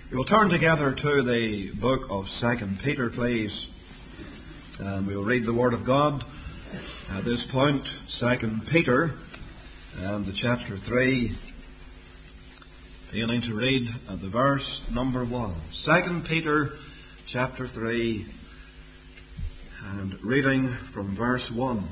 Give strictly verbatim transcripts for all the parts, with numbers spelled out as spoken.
We'll turn together to the book of Second Peter, please. And we'll read the Word of God at this point, Second Peter, and the chapter three, beginning to read at the verse number one. Second Peter, chapter three, and reading from verse one.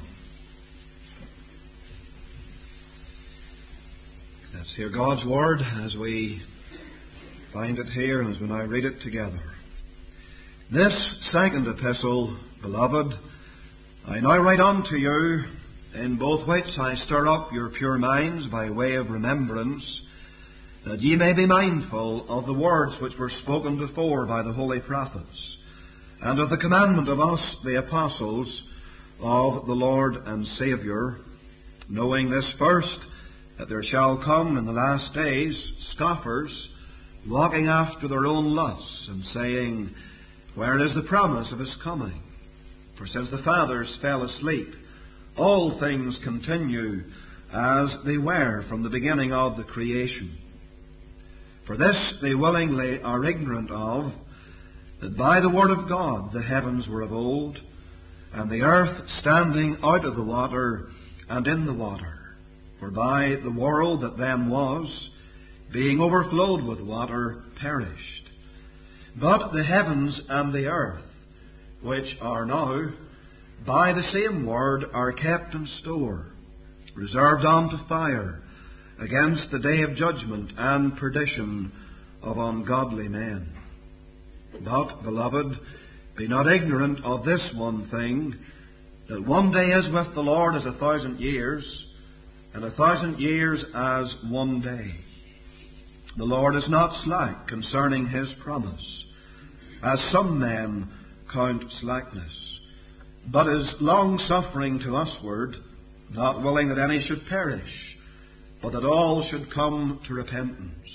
Let's hear God's Word as we find it here and as when I read it together. This second epistle, beloved, I now write unto you, in both which I stir up your pure minds by way of remembrance, that ye may be mindful of the words which were spoken before by the holy prophets, and of the commandment of us, the apostles of the Lord and Saviour, knowing this first, that there shall come in the last days scoffers, walking after their own lusts, and saying, Where is the promise of his coming? For since the fathers fell asleep, all things continue as they were from the beginning of the creation. For this they willingly are ignorant of, that by the word of God the heavens were of old, and the earth standing out of the water and in the water, whereby the world that then was, being overflowed with water, perished. But the heavens and the earth, which are now, by the same word, are kept in store, reserved unto fire, against the day of judgment and perdition of ungodly men. But, beloved, be not ignorant of this one thing, that one day is with the Lord as a thousand years, and a thousand years as one day. The Lord is not slack concerning his promise, as some men count slackness, but is long-suffering to usward, not willing that any should perish, but that all should come to repentance.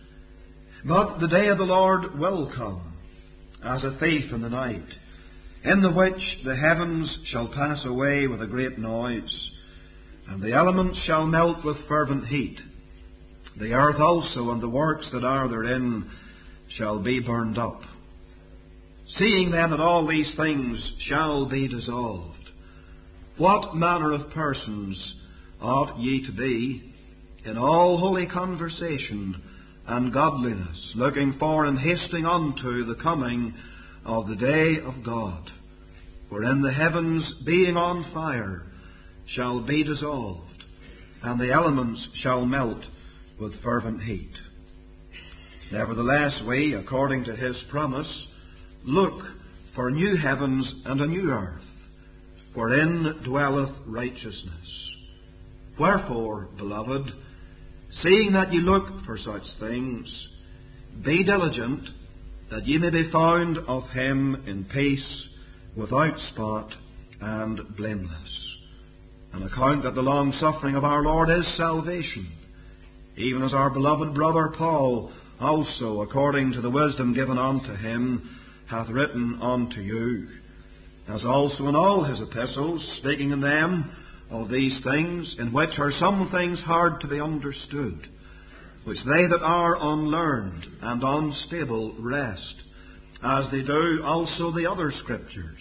But the day of the Lord will come, as a thief in the night, in the which the heavens shall pass away with a great noise, and the elements shall melt with fervent heat. The earth also and the works that are therein shall be burned up. Seeing then that all these things shall be dissolved, what manner of persons ought ye to be in all holy conversation and godliness, looking for and hasting unto the coming of the day of God, wherein the heavens being on fire shall be dissolved, and the elements shall melt with fervent heat. Nevertheless, we, according to his promise, look for new heavens and a new earth, wherein dwelleth righteousness. Wherefore, beloved, seeing that ye look for such things, be diligent that ye may be found of him in peace, without spot and blameless. And account that the long suffering of our Lord is salvation, even as our beloved brother Paul also, according to the wisdom given unto him, hath written unto you, as also in all his epistles, speaking in them of these things, in which are some things hard to be understood, which they that are unlearned and unstable wrest, as they do also the other Scriptures,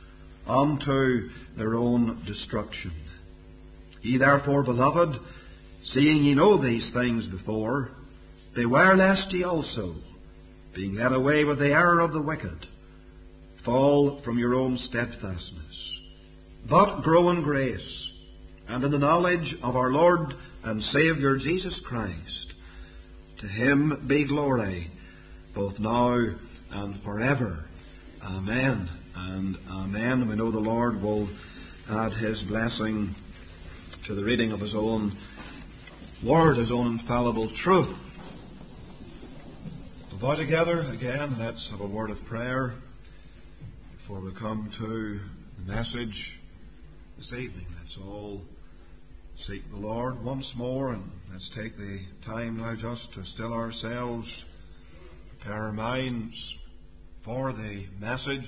unto their own destruction. Ye therefore, beloved, seeing ye know these things before, beware lest ye also, being led away with the error of the wicked, fall from your own steadfastness. But grow in grace, and in the knowledge of our Lord and Saviour Jesus Christ. To him be glory, both now and forever. Amen and amen. We know the Lord will add his blessing to the reading of his own Word, his own infallible truth. We'll bow together again. Let's have a word of prayer before we come to the message this evening. Let's all seek the Lord once more, and let's take the time now just to still ourselves, prepare our minds for the message,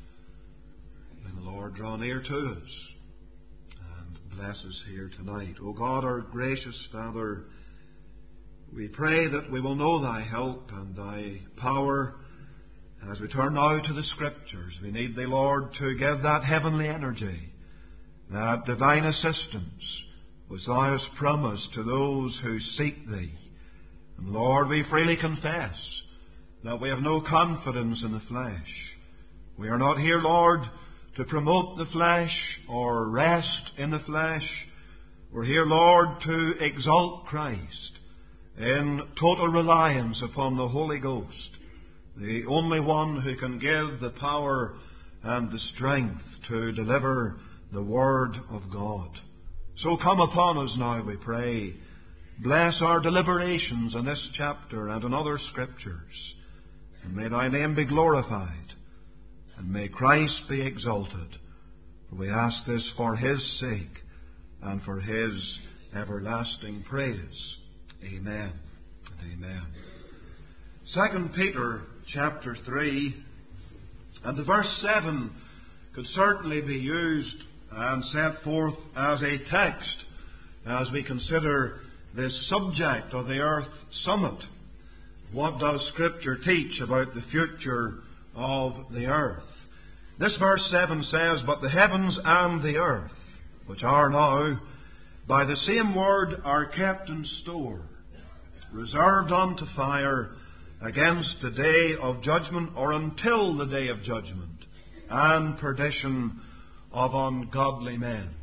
and the Lord draw near to us and bless us here tonight. O God, our gracious Father, We pray that we will know Thy help and Thy power as we turn now to the Scriptures. We need Thee, Lord, to give that heavenly energy, that divine assistance which Thou hast promised to those who seek Thee. And Lord, we freely confess that we have no confidence in the flesh. We are not here, Lord, to promote the flesh or rest in the flesh. We're here, Lord, to exalt Christ in total reliance upon the Holy Ghost, the only one who can give the power and the strength to deliver the Word of God. So come upon us now, we pray. Bless our deliberations in this chapter and in other Scriptures. And may Thy name be glorified, and may Christ be exalted. For we ask this for His sake and for His everlasting praise. Amen and amen. Second Peter chapter three, and the verse seven could certainly be used and set forth as a text as we consider this subject of the Earth Summit. What does Scripture teach about the future of the earth? This verse seven says, "But the heavens and the earth, which are now, by the same word are kept in store, reserved unto fire against the day of judgment," or until the day of judgment, "and perdition of ungodly men."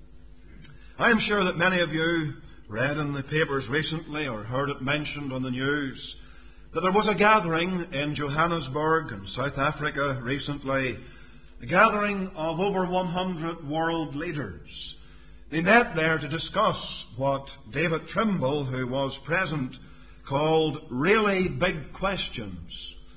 I am sure that many of you read in the papers recently or heard it mentioned on the news that there was a gathering in Johannesburg in South Africa recently, a gathering of over one hundred world leaders. They met there to discuss what David Trimble, who was present, called really big questions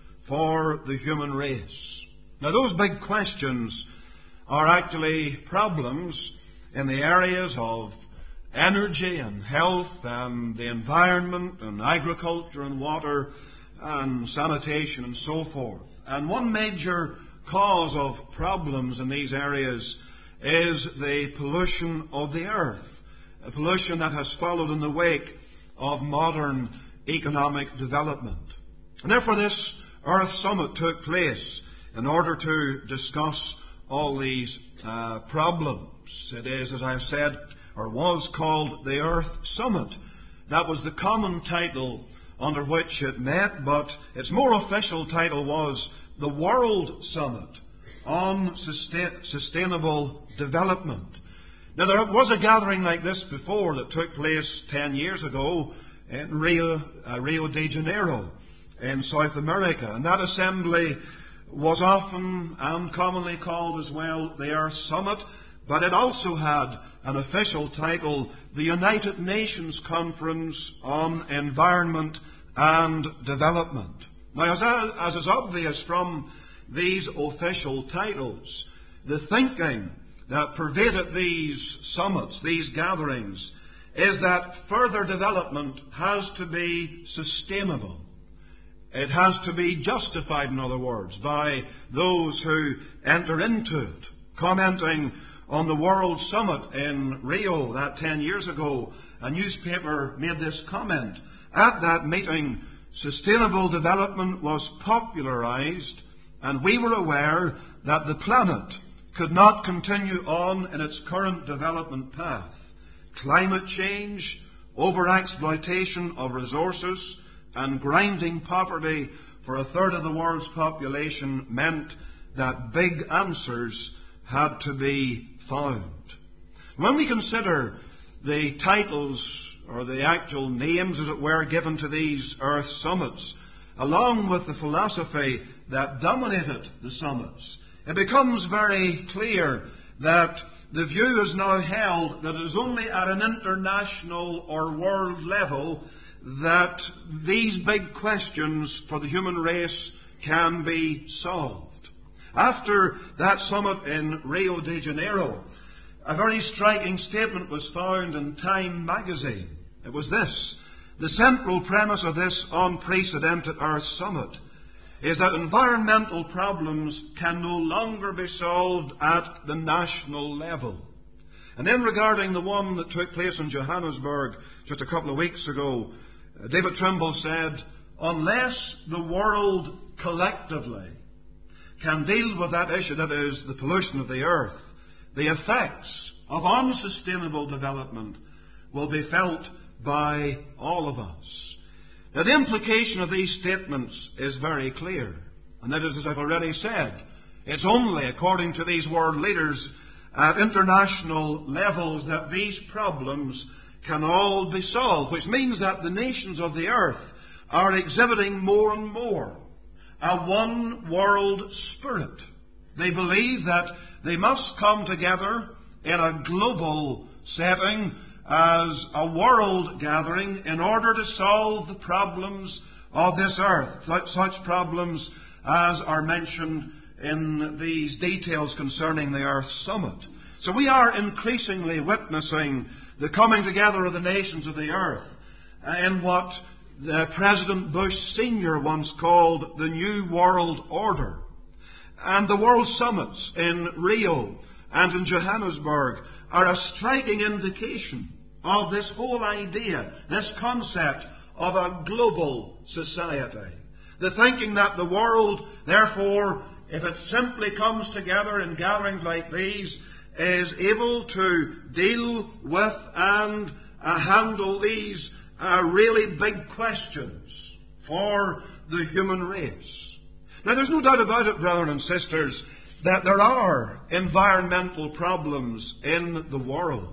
for the human race. Now, those big questions are actually problems in the areas of energy and health and the environment and agriculture and water and sanitation and so forth. And one major cause of problems in these areas is the pollution of the earth, a pollution that has followed in the wake of modern economic development. And therefore this Earth Summit took place in order to discuss all these uh, problems. It is, as I've said, or was called the Earth Summit. That was the common title under which it met, but its more official title was the World Summit on Sustain- Sustainable Development. Now, there was a gathering like this before that took place ten years ago in Rio, uh, Rio de Janeiro in South America, and that assembly was often and commonly called as well the Earth Summit, but it also had an official title, the United Nations Conference on Environment and Development. Now, as, as is obvious from these official titles, the thinking that pervaded these summits, these gatherings, is that further development has to be sustainable. It has to be justified, in other words, by those who enter into it. Commenting on the World Summit in Rio that ten years ago, a newspaper made this comment. At that meeting, sustainable development was popularized, and we were aware that the planet could not continue on in its current development path. Climate change, overexploitation of resources, and grinding poverty for a third of the world's population meant that big answers had to be found. When we consider the titles or the actual names, as it were, given to these Earth Summits, along with the philosophy that dominated the summits, it becomes very clear that the view is now held that it is only at an international or world level that these big questions for the human race can be solved. After that summit in Rio de Janeiro, a very striking statement was found in Time magazine. It was this: the central premise of this unprecedented Earth Summit is that environmental problems can no longer be solved at the national level. And then regarding the one that took place in Johannesburg just a couple of weeks ago, David Trimble said, unless the world collectively can deal with that issue, that is, the pollution of the earth, the effects of unsustainable development will be felt by all of us. Now, the implication of these statements is very clear. And that is, as I've already said, it's only according to these world leaders at international levels that these problems can all be solved, which means that the nations of the earth are exhibiting more and more a one-world spirit. They believe that they must come together in a global setting as a world gathering in order to solve the problems of this earth, such problems as are mentioned in these details concerning the Earth Summit. So we are increasingly witnessing the coming together of the nations of the earth in what the President Bush Senior once called the New World Order. And the World Summits in Rio and in Johannesburg are a striking indication of this whole idea, this concept of a global society. The thinking that the world, therefore, if it simply comes together in gatherings like these, is able to deal with and uh, handle these uh, really big questions for the human race. Now, there's no doubt about it, brethren and sisters, that there are environmental problems in the world.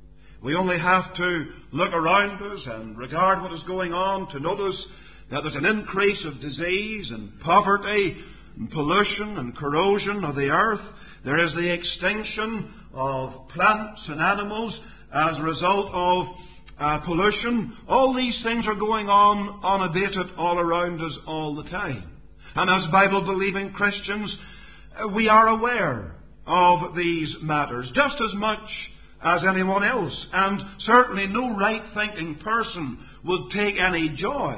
We only have to look around us and regard what is going on to notice that there's an increase of disease and poverty and pollution and corrosion of the earth. There is the extinction of plants and animals as a result of uh, pollution. All these things are going on unabated all around us all the time. And as Bible-believing Christians, we are aware of these matters just as much as anyone else. And certainly no right-thinking person would take any joy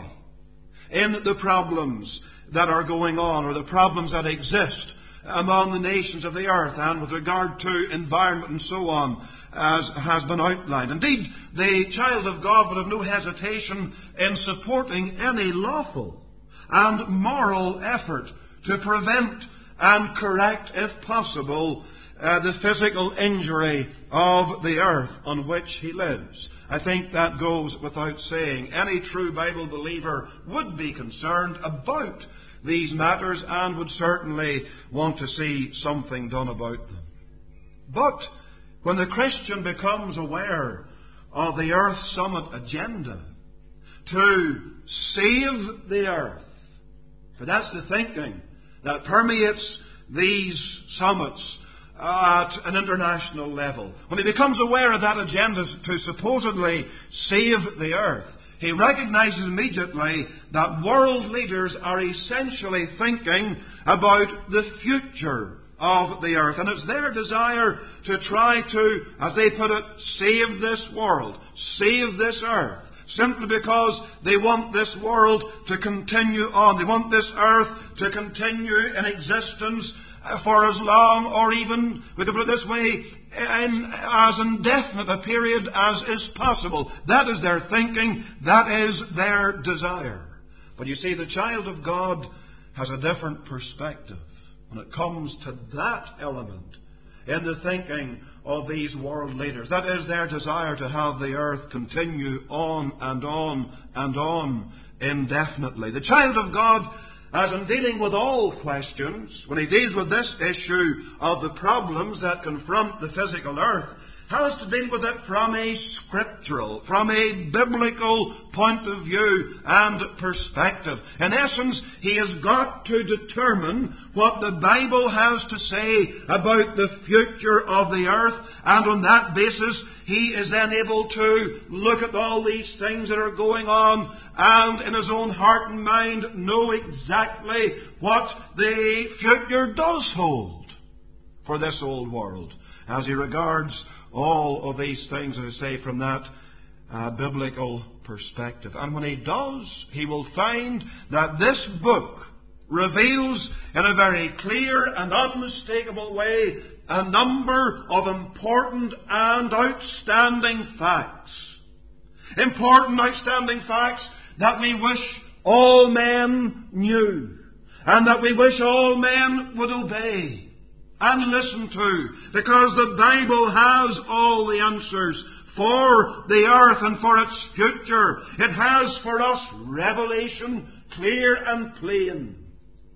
in the problems that are going on or the problems that exist among the nations of the earth and with regard to environment and so on, as has been outlined. Indeed, the child of God would have no hesitation in supporting any lawful and moral effort to prevent and correct, if possible, uh, the physical injury of the earth on which he lives. I think that goes without saying. Any true Bible believer would be concerned about these matters and would certainly want to see something done about them. But when the Christian becomes aware of the Earth Summit agenda to save the earth, for that's the thinking that permeates these summits at an international level. When he becomes aware of that agenda to supposedly save the earth, he recognizes immediately that world leaders are essentially thinking about the future of the earth. And it's their desire to try to, as they put it, save this world, save this earth, simply because they want this world to continue on. They want this earth to continue in existence for as long, or even, we could put it this way, in as indefinite a period as is possible. That is their thinking. That is their desire. But you see, the child of God has a different perspective when it comes to that element in the thinking of these world leaders. That is their desire to have the earth continue on and on and on indefinitely. The child of God, as in dealing with all questions, when he deals with this issue of the problems that confront the physical earth, has to deal with it from a scriptural, from a biblical point of view and perspective. In essence, he has got to determine what the Bible has to say about the future of the earth, and on that basis, he is then able to look at all these things that are going on and in his own heart and mind know exactly what the future does hold for this old world as he regards all of these things, as I say, from that uh, biblical perspective. And when he does, he will find that this book reveals in a very clear and unmistakable way a number of important and outstanding facts. Important, outstanding facts that we wish all men knew, and that we wish all men would obey and listen to, because the Bible has all the answers for the earth and for its future. It has for us revelation, clear and plain,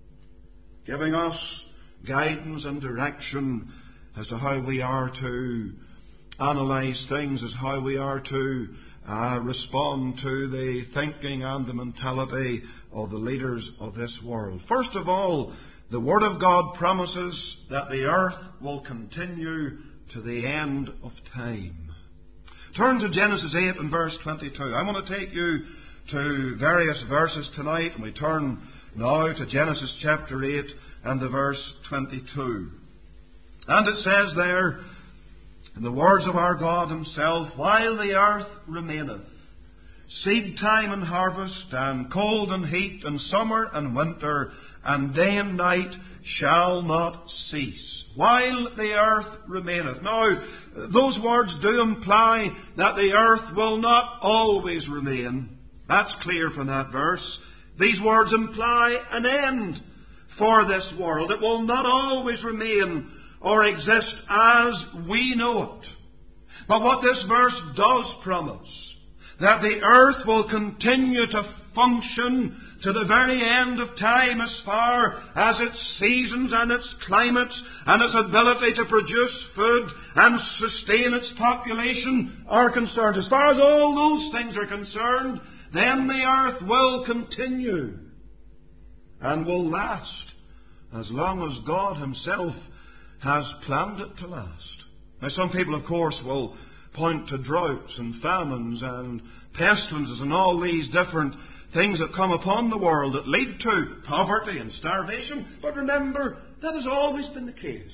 giving us guidance and direction as to how we are to analyse things, as how we are to uh, respond to the thinking and the mentality of the leaders of this world. First of all, the Word of God promises that the earth will continue to the end of time. Turn to Genesis eight and verse twenty-two. I want to take you to various verses tonight, and we turn now to Genesis chapter eight and the verse twenty-two. And it says there, in the words of our God Himself, while the earth remaineth, seed time and harvest, and cold and heat, and summer and winter, and day and night shall not cease. While the earth remaineth. Now, those words do imply that the earth will not always remain. That's clear from that verse. These words imply an end for this world. It will not always remain or exist as we know it. But what this verse does promise, that the earth will continue to function to the very end of time as far as its seasons and its climates and its ability to produce food and sustain its population are concerned. As far as all those things are concerned, then the earth will continue and will last as long as God Himself has planned it to last. Now, some people, of course, will point to droughts and famines and pestilences and all these different things that come upon the world that lead to poverty and starvation. But remember, that has always been the case.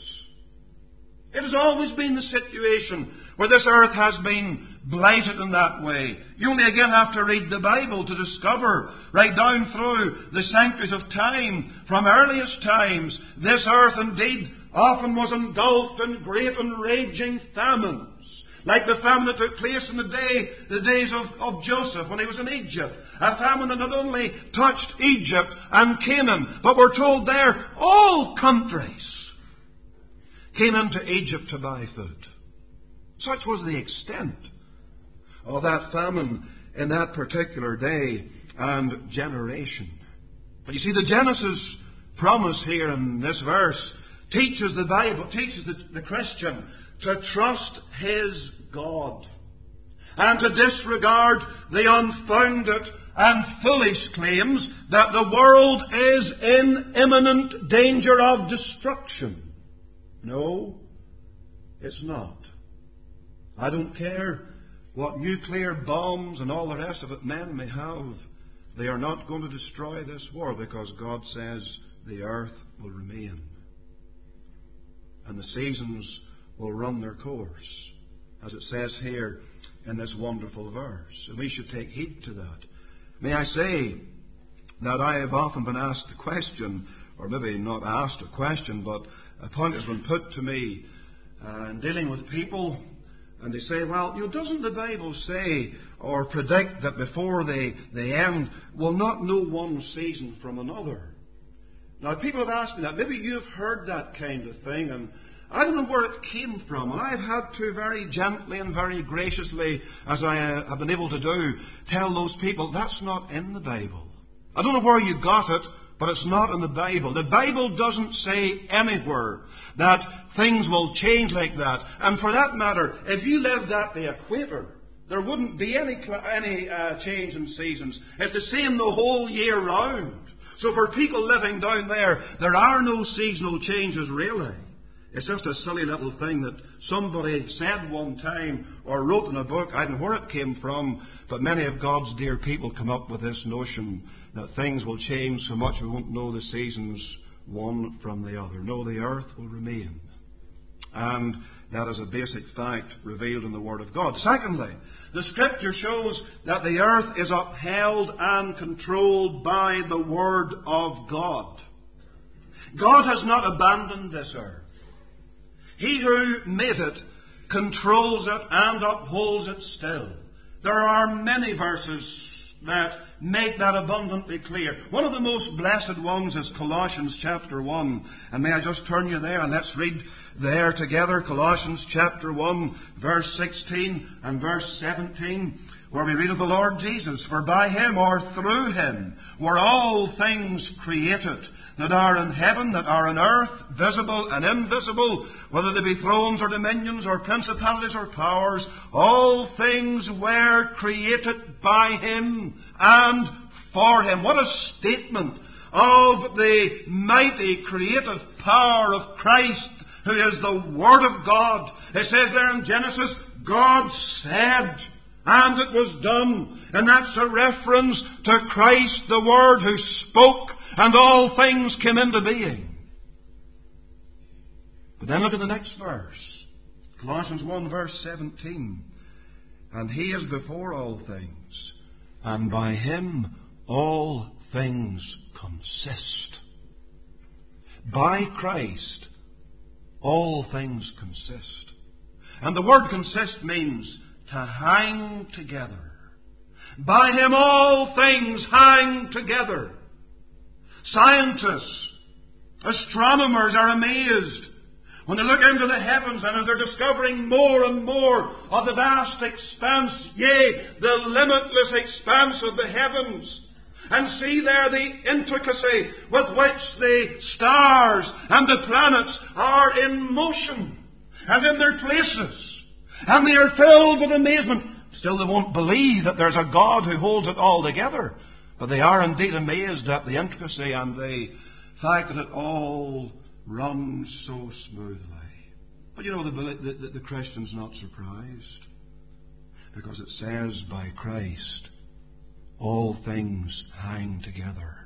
It has always been the situation where this earth has been blighted in that way. You only again have to read the Bible to discover, right down through the centuries of time, from earliest times, this earth indeed often was engulfed in great and raging famines. Like the famine that took place in the day, the days of, of Joseph when he was in Egypt. A famine that not only touched Egypt and Canaan, but we're told there all countries came into Egypt to buy food. Such was the extent of that famine in that particular day and generation. But you see, the Genesis promise here in this verse teaches the Bible, teaches the, the Christian to trust his God and to disregard the unfounded and foolish claims that the world is in imminent danger of destruction. No, it's not. I don't care what nuclear bombs and all the rest of it men may have. They are not going to destroy this world, because God says the earth will remain. And the seasons will run their course, as it says here in this wonderful verse. And we should take heed to that. May I say that I have often been asked the question, or maybe not asked a question, but a point has been put to me uh, in dealing with people, and they say, well, you know, doesn't the Bible say or predict that before the, the end we'll not know one season from another? Now, people have asked me that. Maybe you've heard that kind of thing, and I don't know where it came from. And I've had to very gently and very graciously, as I uh, have been able to do, tell those people that's not in the Bible. I don't know where you got it, but it's not in the Bible. The Bible doesn't say anywhere that things will change like that. And for that matter, if you lived at the equator, there wouldn't be any any uh, change in seasons. It's the same the whole year round. So for people living down there, there are no seasonal changes really. It's just a silly little thing that somebody said one time or wrote in a book. I don't know where it came from, but many of God's dear people come up with this notion that things will change so much we won't know the seasons one from the other. No, the earth will remain. And that is a basic fact revealed in the Word of God. Secondly, the Scripture shows that the earth is upheld and controlled by the Word of God. God has not abandoned this earth. He who made it controls it and upholds it still. There are many verses that make that abundantly clear. One of the most blessed ones is Colossians chapter one. And may I just turn you there and let's read there together. Colossians chapter one, verse sixteen and verse seventeen, where we read of the Lord Jesus. For by Him, or through Him, were all things created, that are in heaven, that are on earth, visible and invisible, whether they be thrones or dominions or principalities or powers. All things were created by Him and for Him. What a statement of the mighty creative power of Christ, who is the Word of God. It says there in Genesis, God said, and it was done. And that's a reference to Christ the Word, who spoke and all things came into being. But then look at the next verse. Colossians one verse seventeen. And He is before all things, and by Him all things consist. By Christ all things consist. And the word consist means to hang together. By Him all things hang together. Scientists, astronomers are amazed when they look into the heavens and as they're discovering more and more of the vast expanse, yea, the limitless expanse of the heavens, and see there the intricacy with which the stars and the planets are in motion and in their places. And they are filled with amazement. Still, they won't believe that there's a God who holds it all together. But they are indeed amazed at the intricacy and the fact that it all runs so smoothly. But you know, the, the, the Christian's not surprised, because it says, by Christ all things hang together.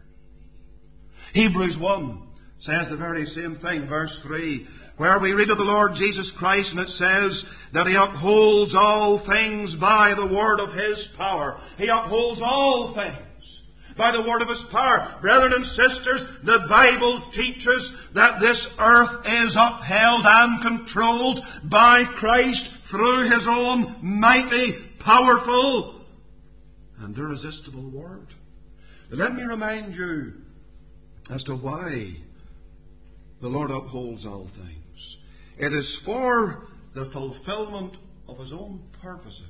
Hebrews one says the very same thing, verse three, where we read of the Lord Jesus Christ, and it says that He upholds all things by the word of His power. He upholds all things by the word of His power. Brethren and sisters, the Bible teaches that this earth is upheld and controlled by Christ through His own mighty, powerful, and irresistible word. But let me remind you as to why the Lord upholds all things. It is for the fulfillment of His own purposes.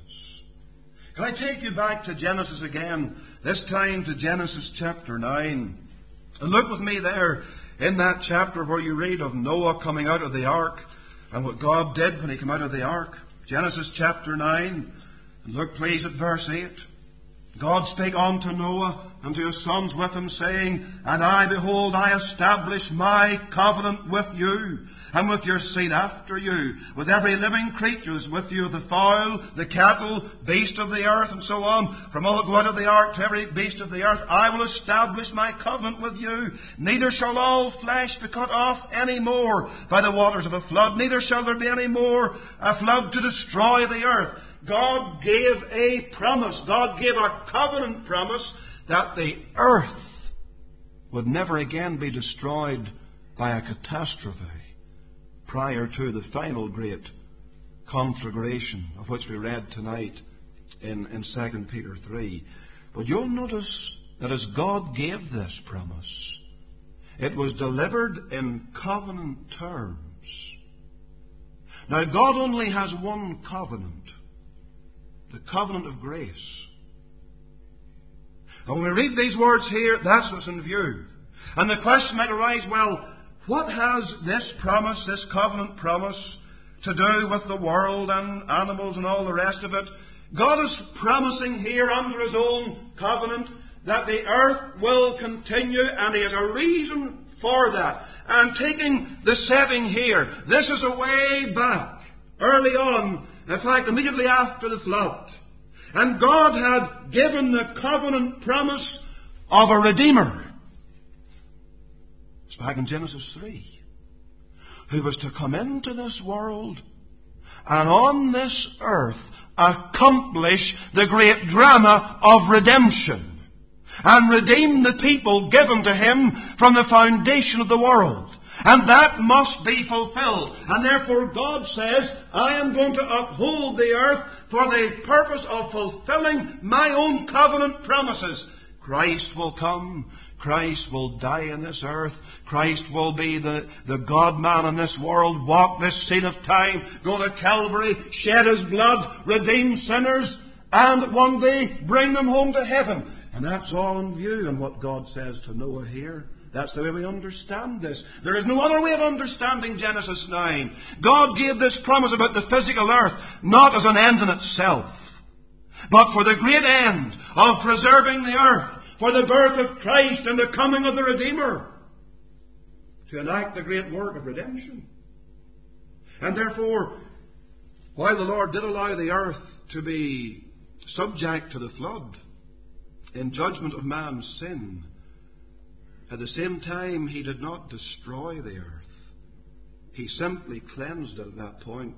Can I take you back to Genesis again, this time to Genesis chapter nine. And look with me there in that chapter where you read of Noah coming out of the ark and what God did when he came out of the ark. Genesis chapter nine. And look please at verse eight. God spake unto Noah and to his sons with him, saying, And I, behold, I establish my covenant with you, and with your seed after you, with every living creature is with you, the fowl, the cattle, beast of the earth, and so on. From all that go out of the ark to every beast of the earth, I will establish my covenant with you. Neither shall all flesh be cut off any more by the waters of a flood, neither shall there be any more a flood to destroy the earth. God gave a promise, God gave a covenant promise that the earth would never again be destroyed by a catastrophe prior to the final great conflagration of which we read tonight in, in Second Peter three. But you'll notice that as God gave this promise, it was delivered in covenant terms. Now, God only has one covenant, the covenant of grace. And when we read these words here, that's what's in view. And the question might arise, well, what has this promise, this covenant promise, to do with the world and animals and all the rest of it? God is promising here under His own covenant that the earth will continue, and He has a reason for that. And taking the setting here, this is a way back, early on, in fact, immediately after the flood. And God had given the covenant promise of a Redeemer. It's back in Genesis three. Who was to come into this world and on this earth accomplish the great drama of redemption and redeem the people given to Him from the foundation of the world. And that must be fulfilled. And therefore God says, I am going to uphold the earth for the purpose of fulfilling my own covenant promises. Christ will come. Christ will die in this earth. Christ will be the, the God-man in this world, walk this scene of time, go to Calvary, shed His blood, redeem sinners, and one day bring them home to heaven. And that's all in view in what God says to Noah here. That's the way we understand this. There is no other way of understanding Genesis nine. God gave this promise about the physical earth, not as an end in itself, but for the great end of preserving the earth, for the birth of Christ and the coming of the Redeemer, to enact the great work of redemption. And therefore, while the Lord did allow the earth to be subject to the flood, in judgment of man's sin, at the same time He did not destroy the earth. He simply cleansed it at that point.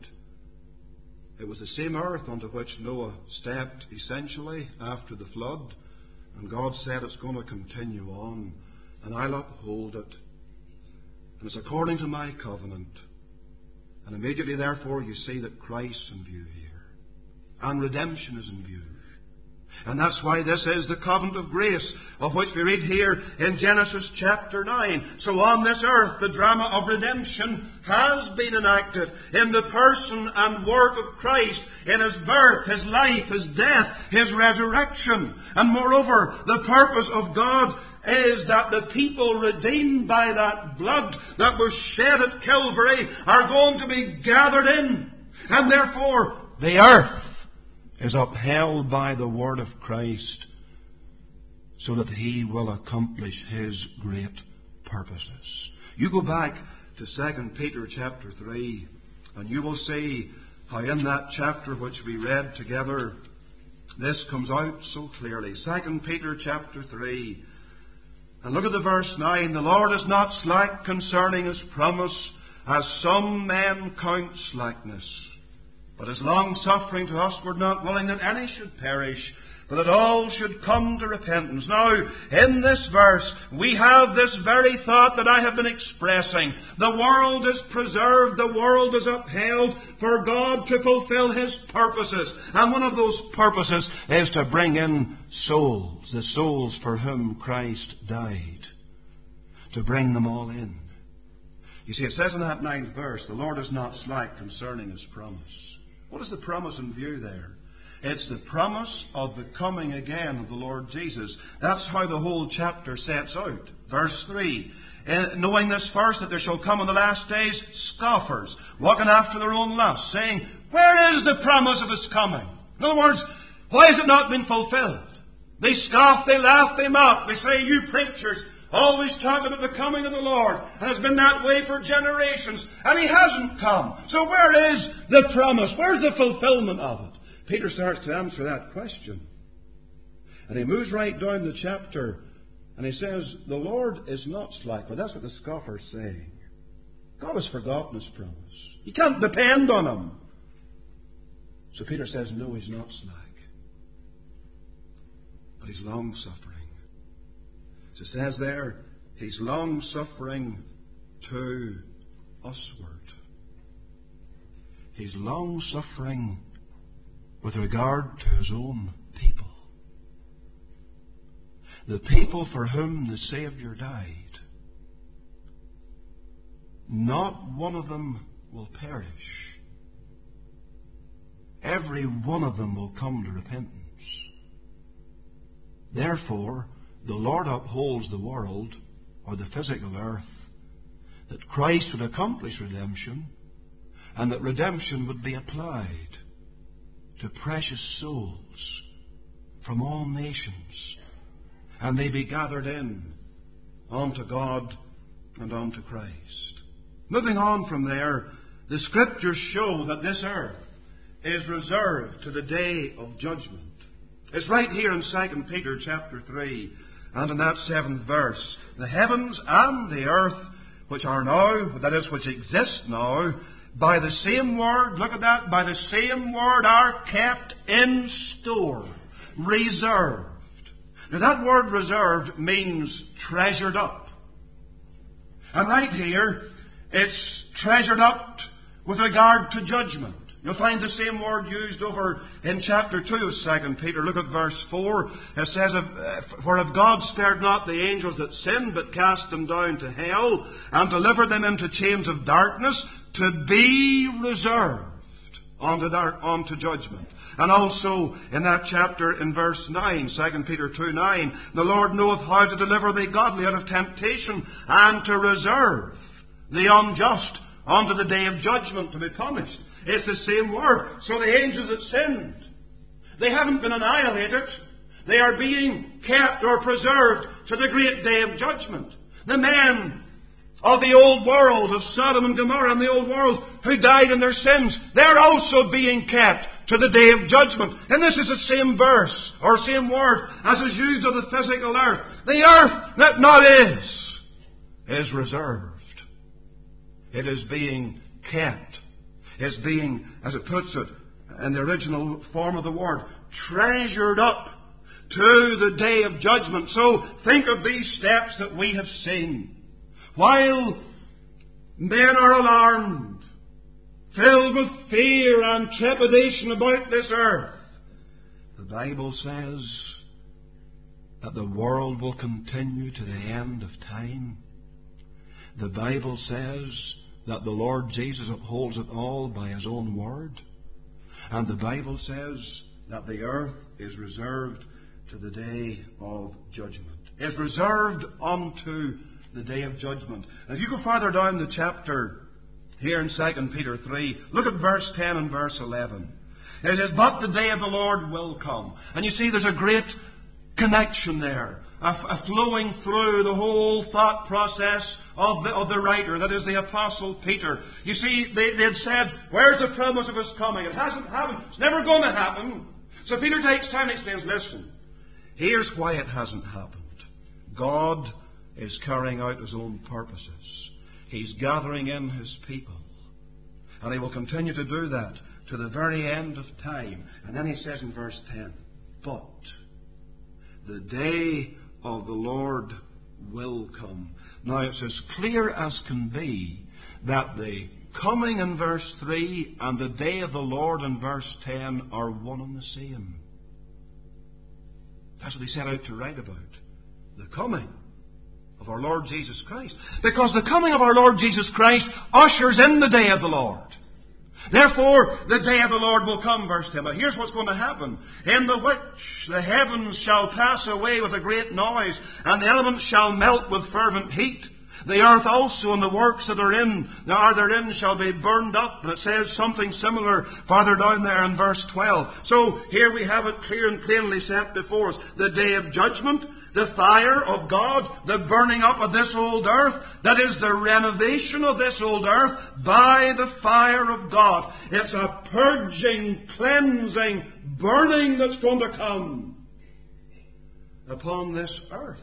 It was the same earth onto which Noah stepped essentially after the flood. And God said it's going to continue on. And I'll uphold it. And it's according to my covenant. And immediately therefore you see that Christ's in view here. And redemption is in view. And that's why this is the covenant of grace, of which we read here in Genesis chapter nine. So on this earth, the drama of redemption has been enacted in the person and work of Christ, in His birth, His life, His death, His resurrection. And moreover, the purpose of God is that the people redeemed by that blood that was shed at Calvary are going to be gathered in. And therefore, the earth is upheld by the word of Christ, so that He will accomplish His great purposes. You go back to Second Peter chapter three, and you will see how in that chapter which we read together, this comes out so clearly. Second Peter chapter three, and look at the verse nine. The Lord is not slack concerning His promise, as some men count slackness, but is long-suffering to usward, not willing that any should perish, but that all should come to repentance. Now, in this verse, we have this very thought that I have been expressing. The world is preserved, the world is upheld for God to fulfill His purposes. And one of those purposes is to bring in souls, the souls for whom Christ died, to bring them all in. You see, it says in that ninth verse, the Lord is not slack concerning His promise. What is the promise in view there? It's the promise of the coming again of the Lord Jesus. That's how the whole chapter sets out. Verse three. Knowing this first, that there shall come in the last days scoffers, walking after their own lusts, saying, where is the promise of His coming? In other words, why has it not been fulfilled? They scoff, they laugh, they mock. They say, you preachers always talk about the coming of the Lord. And it's been that way for generations. And He hasn't come. So where is the promise? Where's the fulfillment of it? Peter starts to answer that question. And he moves right down the chapter. And he says, the Lord is not slack. Well, that's what the scoffer's saying. God has forgotten His promise. You can't depend on Him. So Peter says, no, He's not slack. But He's long-suffering. It says there, He's long-suffering to usward. He's long-suffering with regard to His own people. The people for whom the Saviour died. Not one of them will perish. Every one of them will come to repentance. Therefore, the Lord upholds the world, or the physical earth, that Christ would accomplish redemption, and that redemption would be applied to precious souls from all nations, and they be gathered in unto God and unto Christ. Moving on from there, the Scriptures show that this earth is reserved to the day of judgment. It's right here in Second Peter chapter three, and in that seventh verse. The heavens and the earth, which are now, that is, which exist now, by the same word, look at that, by the same word are kept in store, reserved. Now that word reserved means treasured up. And right here, it's treasured up with regard to judgment. You'll find the same word used over in chapter two of Second Peter. Look at verse four. It says, For if God spared not the angels that sinned, but cast them down to hell, and delivered them into chains of darkness, to be reserved unto, dark, unto judgment. And also in that chapter in verse nine, Second Peter two nine, the Lord knoweth how to deliver the godly out of temptation, and to reserve the unjust unto the day of judgment to be punished. It's the same word. So the angels that sinned, they haven't been annihilated. They are being kept or preserved to the great day of judgment. The men of the old world, of Sodom and Gomorrah and the old world, who died in their sins, they're also being kept to the day of judgment. And this is the same verse, or same word, as is used of the physical earth. The earth that not is, is reserved. It is being kept. It's being, as it puts it, in the original form of the word, treasured up to the day of judgment. So think of these steps that we have seen. While men are alarmed, filled with fear and trepidation about this earth, the Bible says that the world will continue to the end of time. The Bible says that the Lord Jesus upholds it all by His own word. And the Bible says that the earth is reserved to the day of judgment. It's reserved unto the day of judgment. And if you go further down the chapter here in Second Peter three, look at verse ten and verse eleven. It says, But the day of the Lord will come. And you see there's a great connection there, a, a flowing through the whole thought process of the, of the writer, that is the Apostle Peter. You see, they, they had said, where's the promise of His coming? It hasn't happened. It's never going to happen. So Peter takes time and explains, listen, here's why it hasn't happened. God is carrying out His own purposes. He's gathering in His people. And He will continue to do that to the very end of time. And then He says in verse ten, But the day of the Lord will come. Now it's as clear as can be that the coming in verse three and the day of the Lord in verse ten are one and the same. That's what he set out to write about. The coming of our Lord Jesus Christ. Because the coming of our Lord Jesus Christ ushers in the day of the Lord. Therefore, the day of the Lord will come, verse ten. But here's what's going to happen. In the which the heavens shall pass away with a great noise, and the elements shall melt with fervent heat. The earth also and the works that are in, that are therein shall be burned up. And it says something similar farther down there in verse twelve. So here we have it clear and plainly set before us. The day of judgment, the fire of God, the burning up of this old earth, that is the renovation of this old earth by the fire of God. It's a purging, cleansing, burning that's going to come upon this earth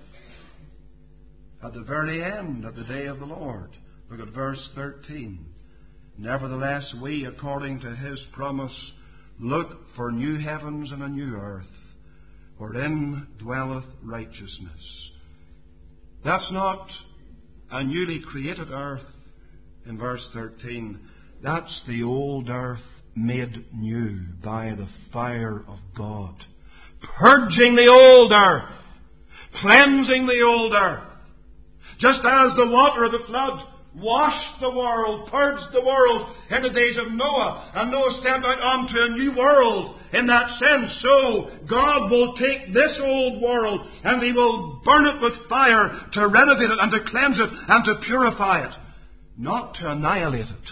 at the very end of the day of the Lord. Look at verse thirteen. Nevertheless, we, according to His promise, look for new heavens and a new earth, wherein dwelleth righteousness. That's not a newly created earth in verse thirteen. That's the old earth made new by the fire of God. Purging the old earth. Cleansing the old earth. Just as the water of the flood washed the world, purged the world in the days of Noah, and Noah stepped out onto a new world in that sense, so God will take this old world and He will burn it with fire to renovate it and to cleanse it and to purify it. Not to annihilate it,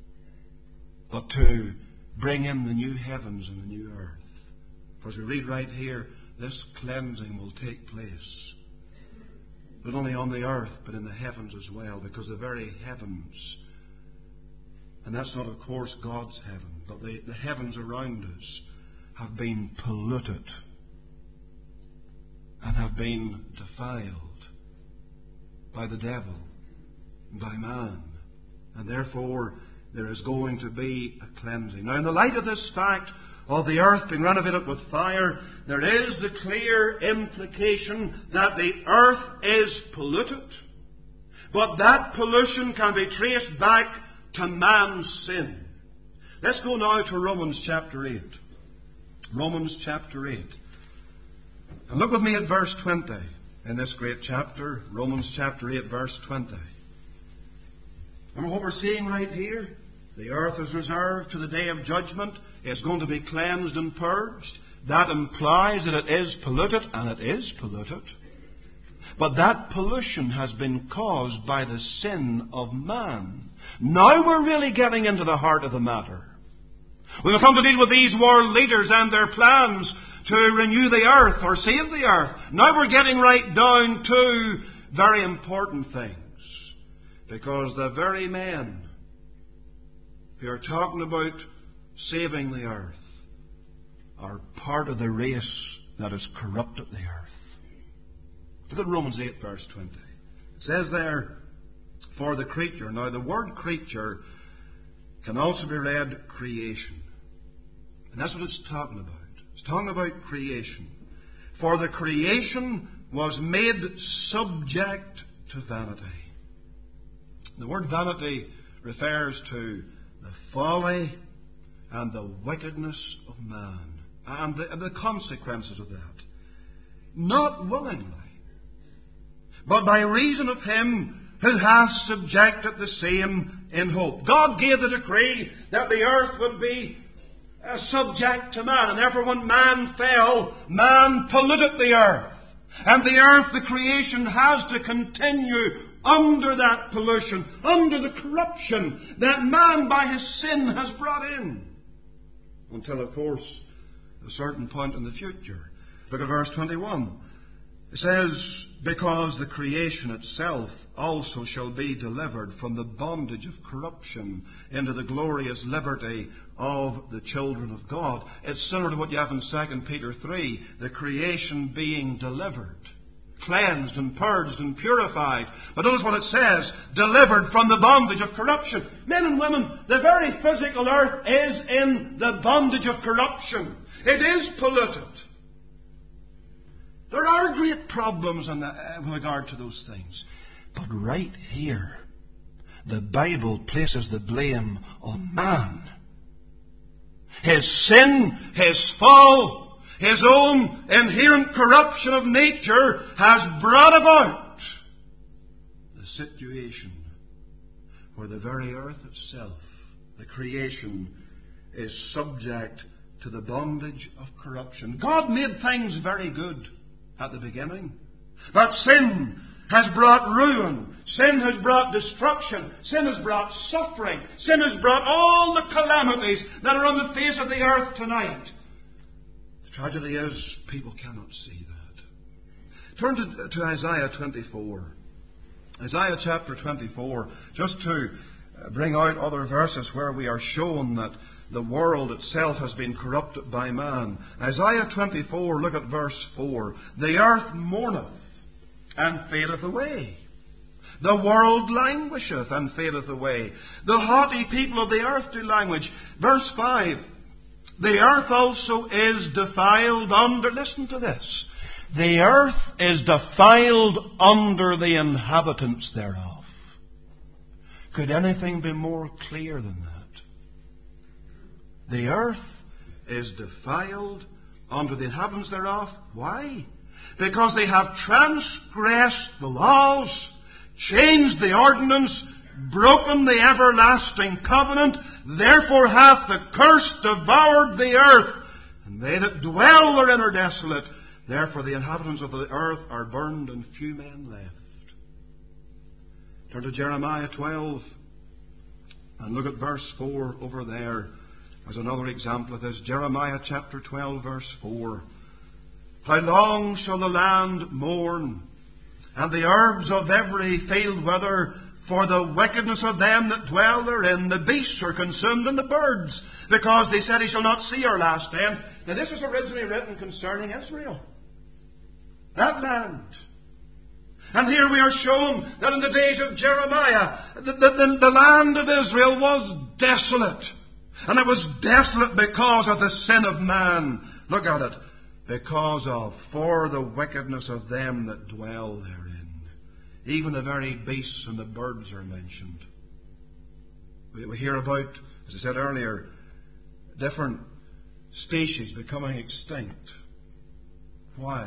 but to bring in the new heavens and the new earth. For as we read right here, this cleansing will take place not only on the earth, but in the heavens as well, because the very heavens, and that's not, of course, God's heaven, but the, the heavens around us have been polluted and have been defiled by the devil, by man, and therefore there is going to be a cleansing. Now, in the light of this fact of the earth being renovated with fire, there is the clear implication that the earth is polluted. But that pollution can be traced back to man's sin. Let's go now to Romans chapter eight. Romans chapter eight. And look with me at verse twenty in this great chapter. Romans chapter eight, verse twenty. Remember what we're seeing right here? The earth is reserved to the day of judgment. It's going to be cleansed and purged. That implies that it is polluted, and it is polluted. But that pollution has been caused by the sin of man. Now we're really getting into the heart of the matter. We will come to deal with these world leaders and their plans to renew the earth or save the earth. Now we're getting right down to very important things. Because the very men who are talking about saving the earth are part of the race that has corrupted the earth. Look at Romans eight, verse twenty. It says there, for the creature. Now the word creature can also be read creation. And that's what it's talking about. It's talking about creation. For the creation was made subject to vanity. The word vanity refers to the folly and the wickedness of man and the, and the consequences of that. Not willingly, but by reason of him who hath subjected the same in hope. God gave the decree that the earth would be uh, subject to man, and therefore when man fell, man polluted the earth. And the earth, the creation, has to continue under that pollution, under the corruption that man by his sin has brought in. Until, of course, a certain point in the future. Look at verse twenty-one. It says, because the creation itself also shall be delivered from the bondage of corruption into the glorious liberty of the children of God. It's similar to what you have in Second Peter three, the creation being delivered, cleansed and purged and purified. But notice what it says, delivered from the bondage of corruption. Men and women, the very physical earth is in the bondage of corruption. It is polluted. There are great problems in regard to those things. But right here, the Bible places the blame on man. His sin, his fall, his own inherent corruption of nature has brought about the situation where the very earth itself, the creation, is subject to the bondage of corruption. God made things very good at the beginning, but sin has brought ruin. Sin has brought destruction. Sin has brought suffering. Sin has brought all the calamities that are on the face of the earth tonight. The tragedy is people cannot see that. Turn to, to Isaiah twenty-four. Isaiah chapter twenty-four, just to bring out other verses where we are shown that the world itself has been corrupted by man. Isaiah twenty-four, look at verse four. The earth mourneth and fadeth away. The world languisheth and fadeth away. The haughty people of the earth do languish. Verse five. The earth also is defiled under, listen to this, the earth is defiled under the inhabitants thereof. Could anything be more clear than that? The earth is defiled under the inhabitants thereof. Why? Because they have transgressed the laws, changed the ordinance, broken the everlasting covenant. Therefore hath the curse devoured the earth, and they that dwell therein are desolate. Therefore the inhabitants of the earth are burned, and few men left. Turn to Jeremiah twelve, and look at verse four over there as another example of this. Jeremiah chapter twelve, verse four. How long shall the land mourn, and the herbs of every field wither, for the wickedness of them that dwell therein? The beasts are consumed, and the birds, because they said, he shall not see our last end. Now this was originally written concerning Israel, that land. And here we are shown that in the days of Jeremiah, the, the, the, the land of Israel was desolate. And it was desolate because of the sin of man. Look at it. Because of, for the wickedness of them that dwell therein. even the very beasts and the birds are mentioned. We, we hear about, as I said earlier, different species becoming extinct. Why?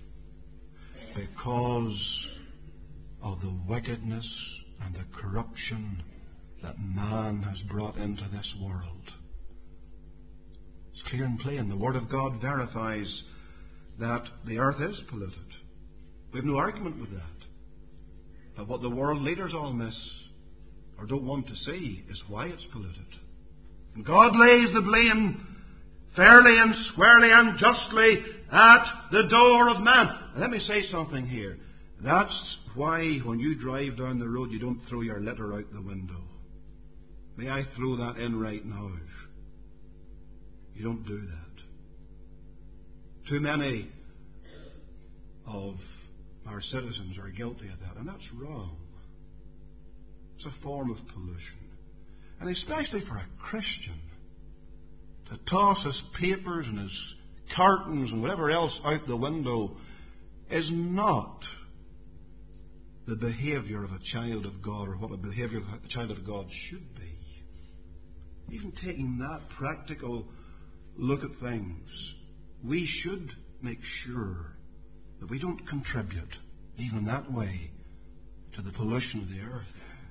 Because of the wickedness and the corruption that man has brought into this world. It's clear and plain. The Word of God verifies that the earth is polluted. We have no argument with that. But what the world leaders all miss or don't want to see is why it's polluted. And God lays the blame fairly and squarely and justly at the door of man. Let me say something here. That's why when you drive down the road you don't throw your litter out the window. May I throw that in right now? You don't do that. Too many of our citizens are guilty of that, and that's wrong. It's a form of pollution. And especially for a Christian to toss his papers and his cartons and whatever else out the window is not the behaviour of a child of God, or what a behaviour of a child of God should be. Even taking that practical look at things, we should make sure that we don't contribute, even in that way, to the pollution of the earth.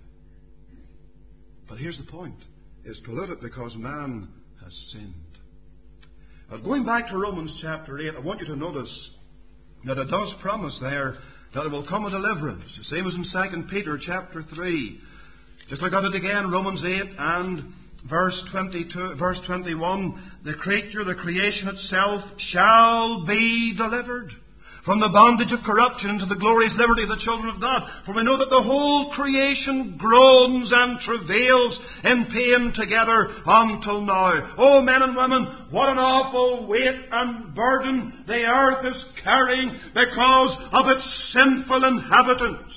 But here's the point. It's polluted because man has sinned. Now, going back to Romans chapter eight, I want you to notice that it does promise there that there will come a deliverance. The same as in Second Peter chapter three. Just look at it again, Romans eight and verse twenty-two, verse twenty-one. The creature, the creation itself, shall be delivered from the bondage of corruption into the glorious liberty of the children of God. For we know that the whole creation groans and travails in pain together until now. Oh, men and women, what an awful weight and burden the earth is carrying because of its sinful inhabitants.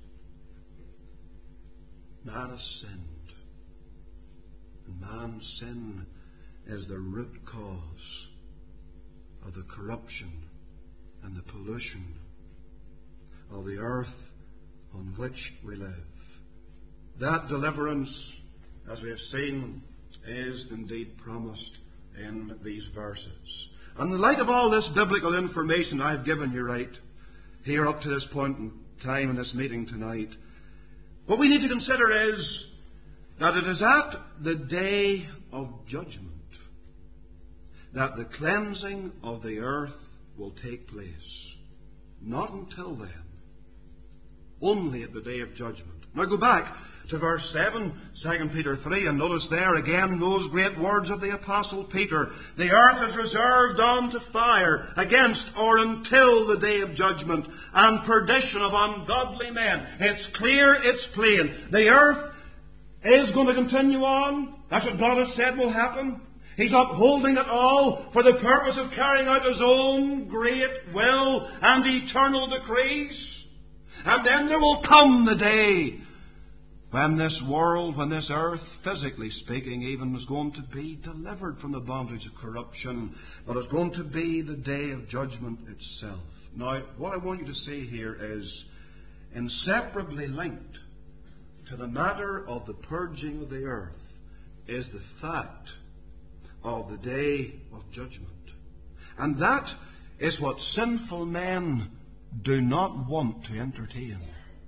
Man has sinned. And man's sin is the root cause of the corruption and the pollution of the earth on which we live. That deliverance, as we have seen, is indeed promised in these verses. And in the light of all this biblical information I've given you right here up to this point in time in this meeting tonight, what we need to consider is that it is at the day of judgment that the cleansing of the earth will take place. Not until then. Only at the day of judgment. Now go back to verse seven, Second Peter three, and notice there again those great words of the Apostle Peter. The earth is reserved unto fire against or until the day of judgment and perdition of ungodly men. It's clear, it's plain. The earth is going to continue on. That's what God has said will happen. He's upholding it all for the purpose of carrying out His own great will and eternal decrees. And then there will come the day when this world, when this earth, physically speaking even, is going to be delivered from the bondage of corruption. But it's going to be the day of judgment itself. Now, what I want you to see here is inseparably linked to the matter of the purging of the earth is the fact of the day of judgment. And that is what sinful men do not want to entertain.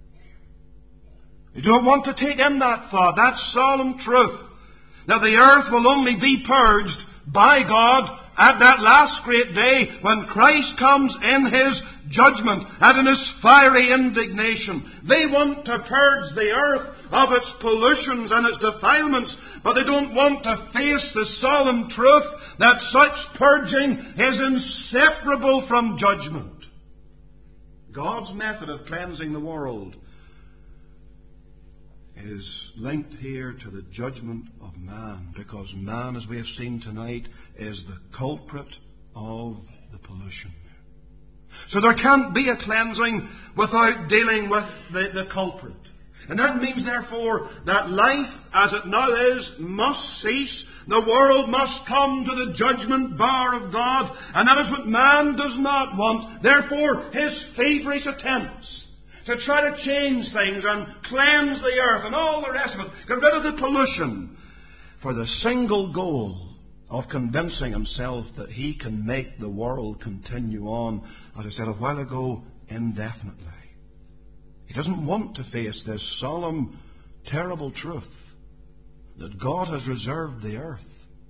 They don't want to take in that thought, that solemn truth, that the earth will only be purged by God at that last great day when Christ comes in His judgment and in His fiery indignation. They want to purge the earth of its pollutions and its defilements, but they don't want to face the solemn truth that such purging is inseparable from judgment. God's method of cleansing the world is linked here to the judgment of man, because man, as we have seen tonight, is the culprit of the pollution. So there can't be a cleansing without dealing with the, the culprit. And that means, therefore, that life as it now is must cease. The world must come to the judgment bar of God. And that is what man does not want. Therefore, his feverish attempts to try to change things and cleanse the earth and all the rest of it, get rid of the pollution, for the single goal of convincing himself that he can make the world continue on, as I said a while ago, indefinitely. He doesn't want to face this solemn, terrible truth that God has reserved the earth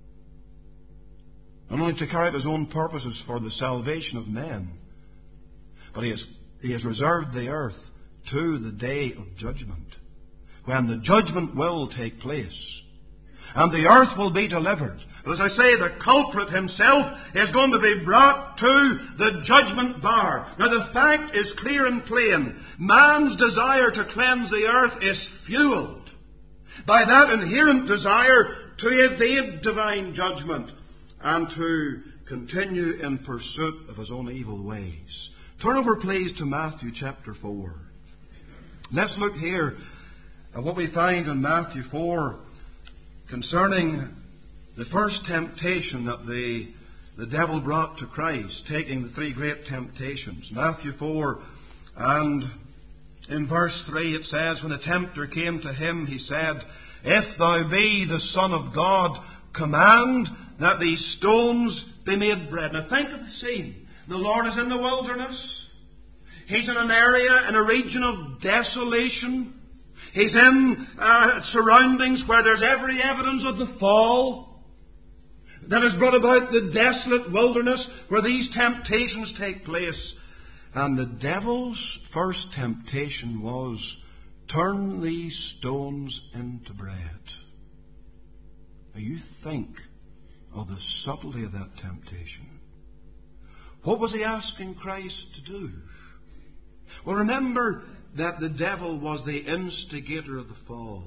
not only to carry out his own purposes for the salvation of men, but he has, he has reserved the earth to the day of judgment, when the judgment will take place, and the earth will be delivered. But as I say, the culprit himself is going to be brought to the judgment bar. Now the fact is clear and plain. Man's desire to cleanse the earth is fueled by that inherent desire to evade divine judgment and to continue in pursuit of his own evil ways. Turn over, please, to Matthew chapter four. Let's look here at what we find in Matthew four concerning the first temptation that the, the devil brought to Christ, taking the three great temptations. Matthew four, and in verse three it says, when the tempter came to him, he said, "If thou be the Son of God, command that these stones be made bread." Now think of the scene. The Lord is in the wilderness. He's in an area, in a region of desolation. He's in uh, surroundings where there's every evidence of the fall that has brought about the desolate wilderness where these temptations take place. And the devil's first temptation was, turn these stones into bread. Now you think of the subtlety of that temptation. What was he asking Christ to do? Well, remember that the devil was the instigator of the fall.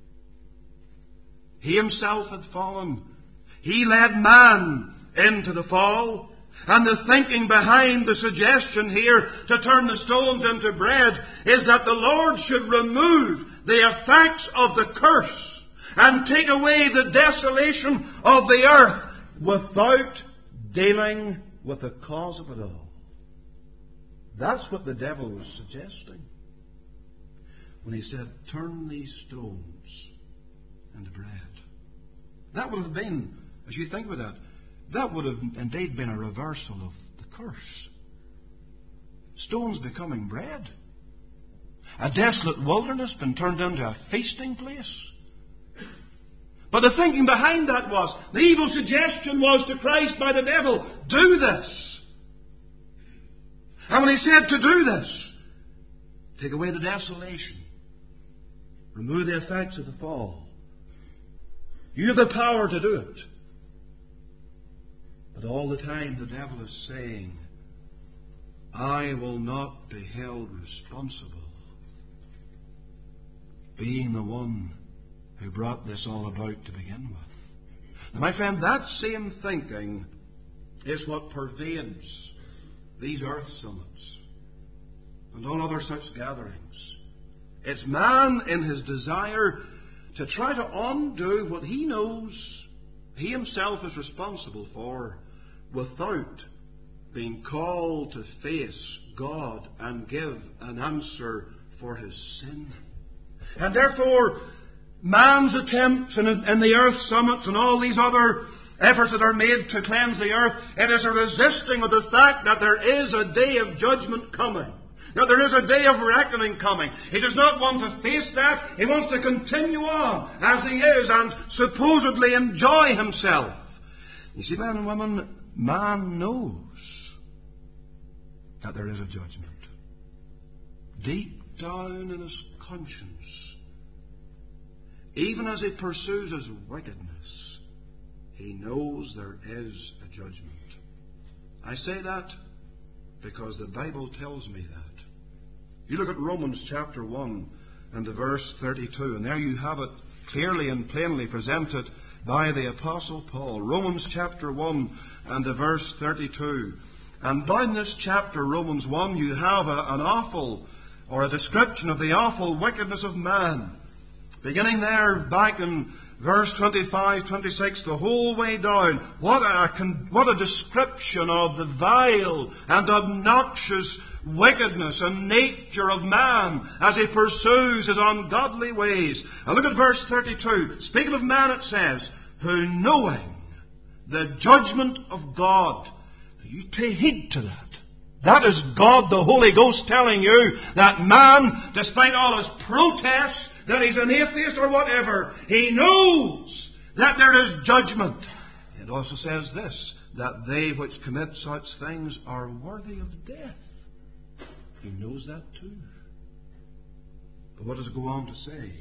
He himself had fallen. He led man into the fall. And the thinking behind the suggestion here to turn the stones into bread is that the Lord should remove the effects of the curse and take away the desolation of the earth without dealing with the cause of it all. That's what the devil was suggesting when he said, turn these stones into bread. That would have been, as you think about that, that would have indeed been a reversal of the curse. Stones becoming bread. A desolate wilderness been turned into a feasting place. But the thinking behind that was, the evil suggestion was to Christ by the devil, do this. And when he said to do this, take away the desolation, remove the effects of the fall, you have the power to do it. But all the time the devil is saying, I will not be held responsible, being the one who brought this all about to begin with. Now, my friend, that same thinking is what pervades these earth summits and all other such gatherings. It's man in his desire to try to undo what he knows he himself is responsible for without being called to face God and give an answer for his sin. And therefore, man's attempts in, in the earth summits and all these other efforts that are made to cleanse the earth, it is a resisting of the fact that there is a day of judgment coming. Now, there is a day of reckoning coming. He does not want to face that. He wants to continue on as he is and supposedly enjoy himself. You see, men and women, man knows that there is a judgment. Deep down in his conscience, even as he pursues his wickedness, he knows there is a judgment. I say that because the Bible tells me that. You look at Romans chapter one and the verse thirty-two, and there you have it clearly and plainly presented by the Apostle Paul. Romans chapter one and the verse thirty-two. And down this chapter, Romans one, you have a, an awful, or a description of the awful wickedness of man. Beginning there back in verse twenty-five, twenty-six, the whole way down. What a, what a description of the vile and obnoxious wickedness and nature of man as he pursues his ungodly ways. Now look at verse thirty-two. Speaking of man, it says, who knowing the judgment of God. You pay heed to that. That is God the Holy Ghost telling you that man, despite all his protests, that he's an atheist or whatever, he knows that there is judgment. It also says this, that they which commit such things are worthy of death. He knows that too. But what does it go on to say?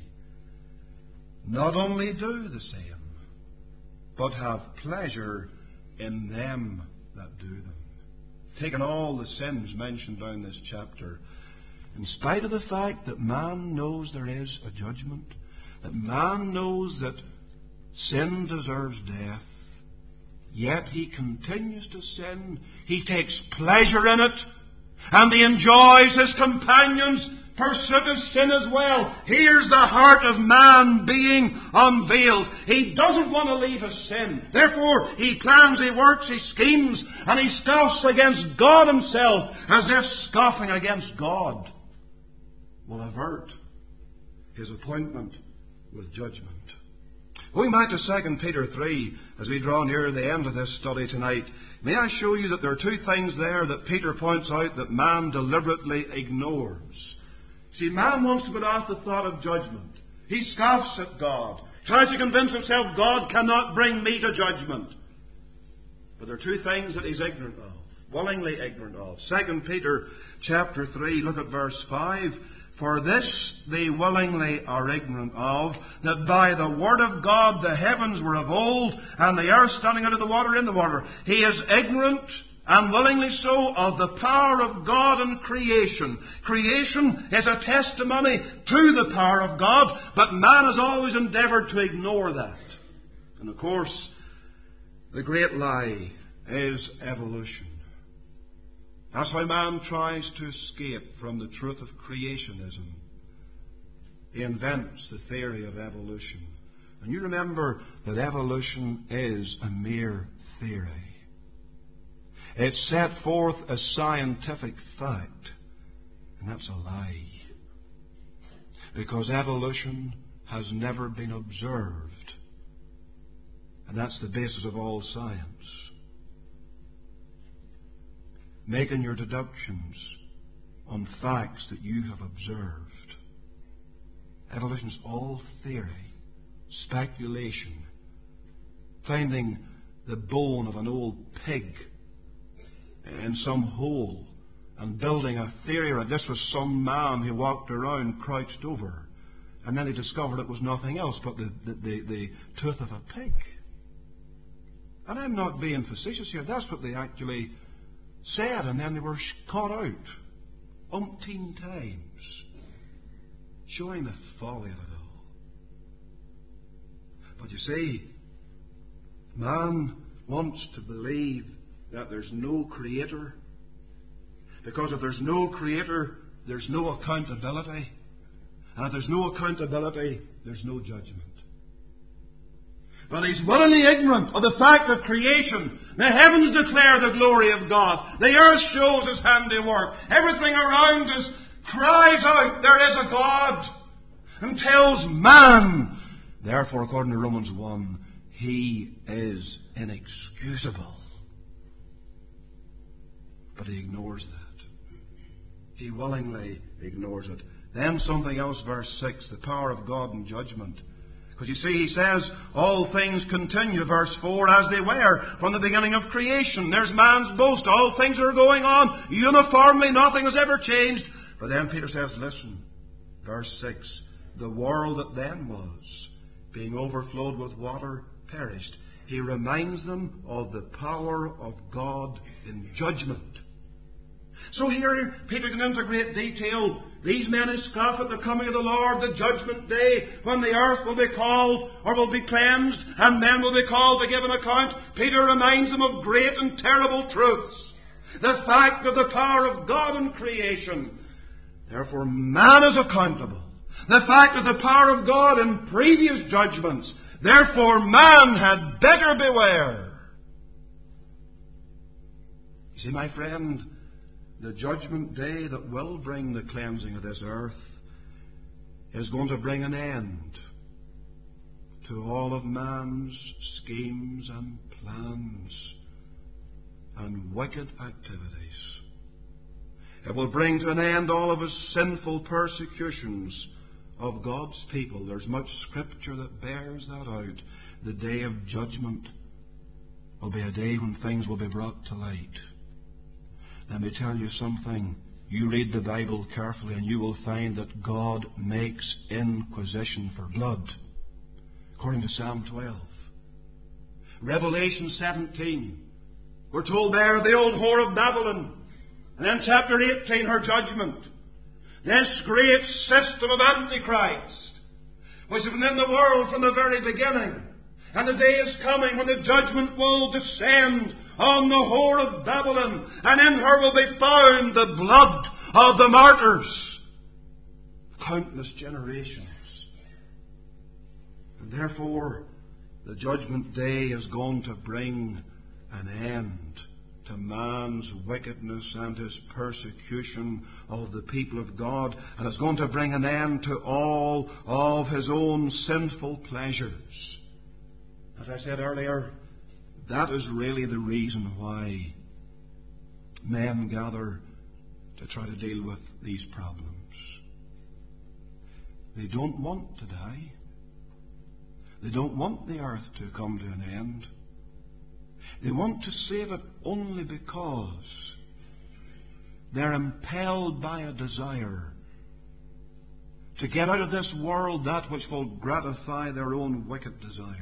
Not only do the same, but have pleasure in them that do them. Taking all the sins mentioned down this chapter, in spite of the fact that man knows there is a judgment, that man knows that sin deserves death, yet he continues to sin. He takes pleasure in it, and he enjoys his companions' pursuit of sin as well. Here's the heart of man being unveiled. He doesn't want to leave his sin. Therefore, he plans, he works, he schemes, and he scoffs against God himself, as if scoffing against God will avert his appointment with judgment. Going back to Second Peter three, as we draw near the end of this study tonight, may I show you that there are two things there that Peter points out that man deliberately ignores. See, man wants to put off the thought of judgment. He scoffs at God, tries to convince himself God cannot bring me to judgment. But there are two things that he's ignorant of, willingly ignorant of. Second Peter chapter three, look at verse five. For this they willingly are ignorant of, that by the word of God the heavens were of old, and the earth standing out of the water in the water. He is ignorant, and willingly so, of the power of God in creation. Creation is a testimony to the power of God, but man has always endeavoured to ignore that. And of course, the great lie is evolution. That's how man tries to escape from the truth of creationism. He invents the theory of evolution. And you remember that evolution is a mere theory. It's set forth as scientific fact. And that's a lie. Because evolution has never been observed. And that's the basis of all science. Making your deductions on facts that you have observed. Evolution is all theory, speculation, finding the bone of an old pig in some hole and building a theory that this was some man who walked around crouched over, and then he discovered it was nothing else but the, the, the, the tooth of a pig. And I'm not being facetious here. That's what they actually said, and then they were caught out umpteen times, showing the folly of it all. But you see, man wants to believe that there's no creator, because if there's no creator, there's no accountability, and if there's no accountability, there's no judgment. But he's willingly ignorant of the fact of creation. The heavens declare the glory of God. The earth shows His handiwork. Everything around us cries out, there is a God, and tells man, therefore, according to Romans one, he is inexcusable. But he ignores that. He willingly ignores it. Then something else, verse six, the power of God in judgment. Because you see, he says, all things continue, verse four, as they were from the beginning of creation. There's man's boast. All things are going on uniformly. Nothing has ever changed. But then Peter says, listen, verse six, the world that then was, being overflowed with water, perished. He reminds them of the power of God in judgment. So here, Peter goes into great detail. These men who scoff at the coming of the Lord, the judgment day, when the earth will be called or will be cleansed, and men will be called to give an account. Peter reminds them of great and terrible truths. The fact of the power of God in creation. Therefore, man is accountable. The fact of the power of God in previous judgments. Therefore, man had better beware. You see, my friend, the judgment day that will bring the cleansing of this earth is going to bring an end to all of man's schemes and plans and wicked activities. It will bring to an end all of his sinful persecutions of God's people. There's much Scripture that bears that out. The day of judgment will be a day when things will be brought to light. Let me tell you something. You read the Bible carefully and you will find that God makes inquisition for blood, according to Psalm twelve. Revelation seventeen, we're told there the old whore of Babylon. And then chapter eighteen, her judgment. This great system of Antichrist, which has been in the world from the very beginning. And the day is coming when the judgment will descend on the whore of Babylon, and in her will be found the blood of the martyrs. Countless generations. And therefore, the judgment day is going to bring an end to man's wickedness and his persecution of the people of God, and it's going to bring an end to all of his own sinful pleasures. As I said earlier, that is really the reason why men gather to try to deal with these problems. They don't want to die. They don't want the earth to come to an end. They want to save it only because they're impelled by a desire to get out of this world that which will gratify their own wicked desires.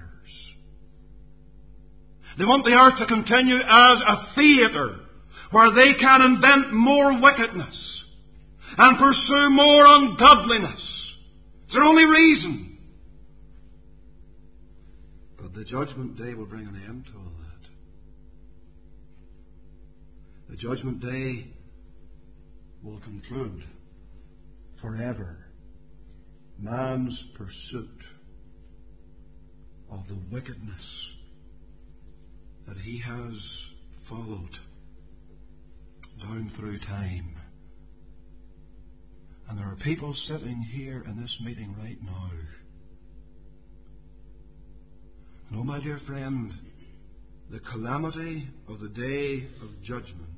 They want the earth to continue as a theatre where they can invent more wickedness and pursue more ungodliness. It's their only reason. But the judgment day will bring an end to all that. The judgment day will conclude forever man's pursuit of the wickedness that he has followed down through time. And there are people sitting here in this meeting right now. And oh, my dear friend, the calamity of the day of judgment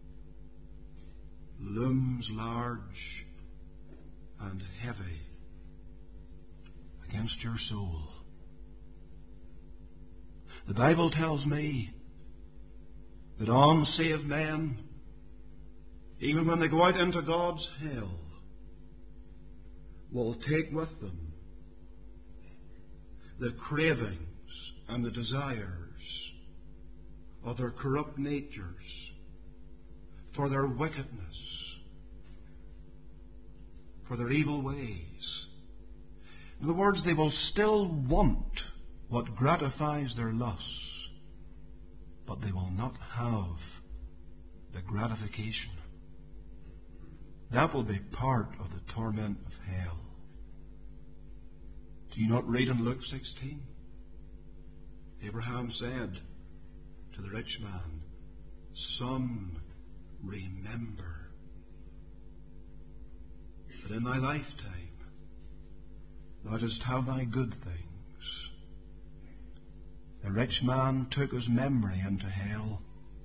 looms large and heavy against your soul. The Bible tells me that unsaved men, even when they go out into God's hell, will take with them the cravings and the desires of their corrupt natures for their wickedness, for their evil ways. In other words, they will still want what gratifies their lusts, but they will not have the gratification. That will be part of the torment of hell. Do you not read in Luke sixteen? Abraham said to the rich man, "Son, remember that in thy lifetime thou didst have thy good things." The rich man took his memory into hell.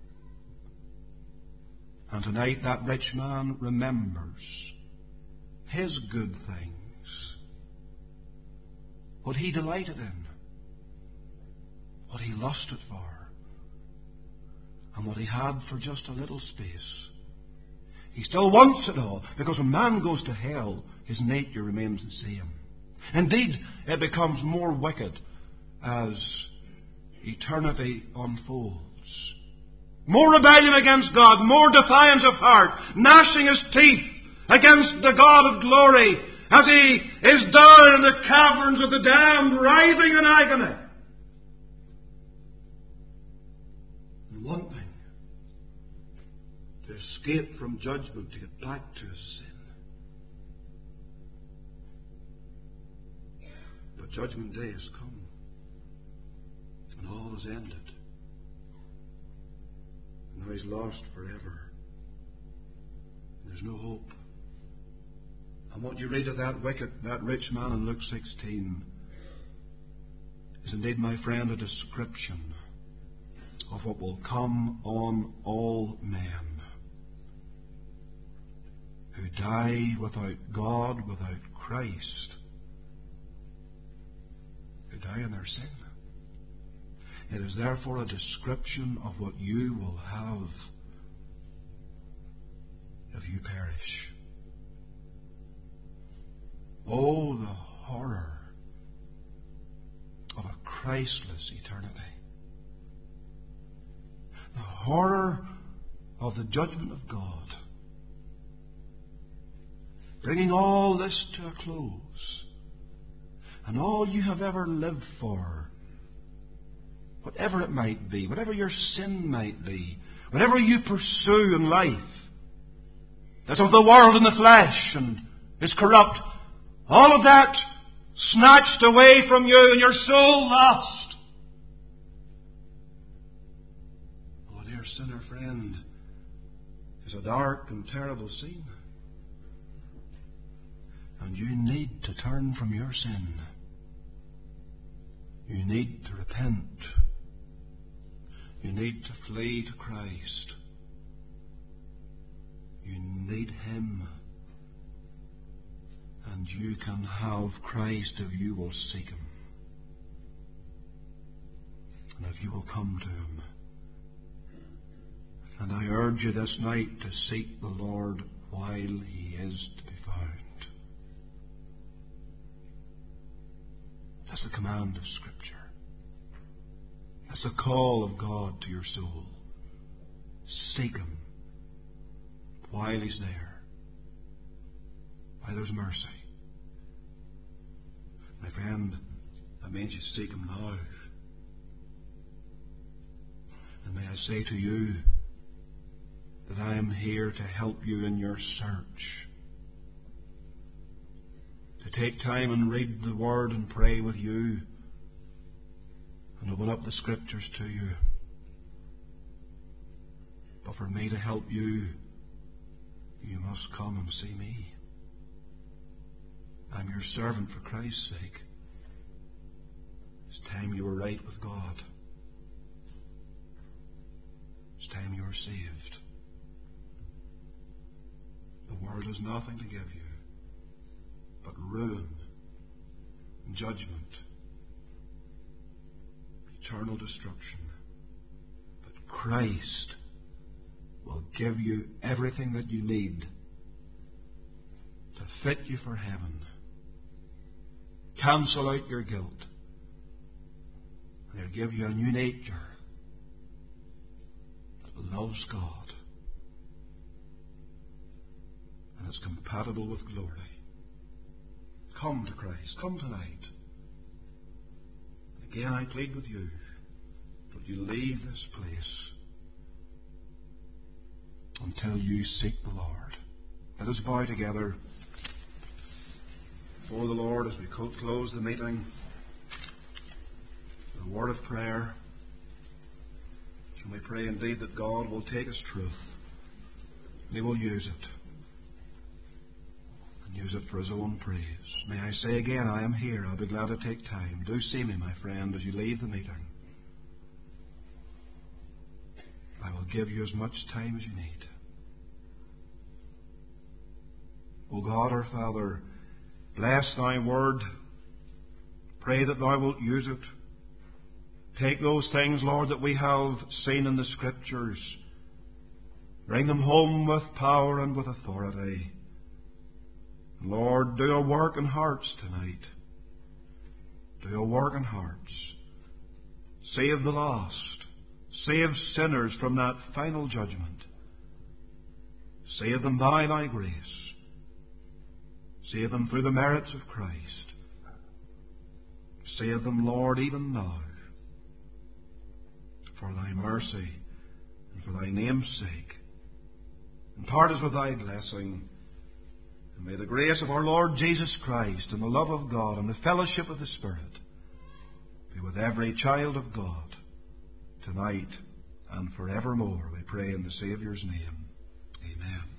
And tonight that rich man remembers his good things, what he delighted in, what he lusted for, and what he had for just a little space. He still wants it all, because when man goes to hell, his nature remains the same. Indeed, it becomes more wicked as eternity unfolds. More rebellion against God, more defiance of heart, gnashing his teeth against the God of glory as he is down in the caverns of the damned, writhing in agony. And wanting to escape from judgment, to get back to his sin. But judgment day has come. And all is ended. And now he's lost forever. There's no hope. And what you read of that wicked, that rich man in Luke sixteen is indeed, my friend, a description of what will come on all men who die without God, without Christ, who die in their sin. It is therefore a description of what you will have if you perish. Oh, the horror of a Christless eternity. The horror of the judgment of God. Bringing all this to a close. And all you have ever lived for, whatever it might be, whatever your sin might be, whatever you pursue in life, that's of the world and the flesh and is corrupt, all of that snatched away from you and your soul lost. Oh, dear sinner friend, it's a dark and terrible scene. And you need to turn from your sin. You need to repent. You need to flee to Christ. You need Him. And you can have Christ if you will seek Him. And if you will come to Him. And I urge you this night to seek the Lord while He is to be found. That's the command of Scripture. That's the call of God to your soul. Seek Him while He's there. While there's mercy. My friend, that means you seek Him now. And may I say to you that I am here to help you in your search. To take time and read the Word and pray with you. And open up the Scriptures to you. But for me to help you, you must come and see me. I'm your servant for Christ's sake. It's time you were right with God. It's time you were saved. The world has nothing to give you but ruin and judgment, eternal destruction. But Christ will give you everything that you need to fit you for heaven. Cancel out your guilt. And He'll give you a new nature that loves God and is compatible with glory. Come to Christ. Come tonight. Again, I plead with you, don't you leave this place until you seek the Lord. Let us bow together before the Lord as we close the meeting. A word of prayer. And we pray indeed that God will take His truth and He will use it. And use it for His own praise. May I say again, I am here. I'll be glad to take time. Do see me, my friend, as you leave the meeting. I will give you as much time as you need. O God, our Father, bless Thy word. Pray that Thou wilt use it. Take those things, Lord, that we have seen in the Scriptures. Bring them home with power and with authority. Lord, do a work in hearts tonight. Do a work in hearts. Save the lost. Save sinners from that final judgment. Save them by Thy grace. Save them through the merits of Christ. Save them, Lord, even now. For Thy mercy and for Thy name's sake. Impart us with Thy blessing. And may the grace of our Lord Jesus Christ and the love of God and the fellowship of the Spirit be with every child of God tonight and forevermore, we pray in the Saviour's name. Amen.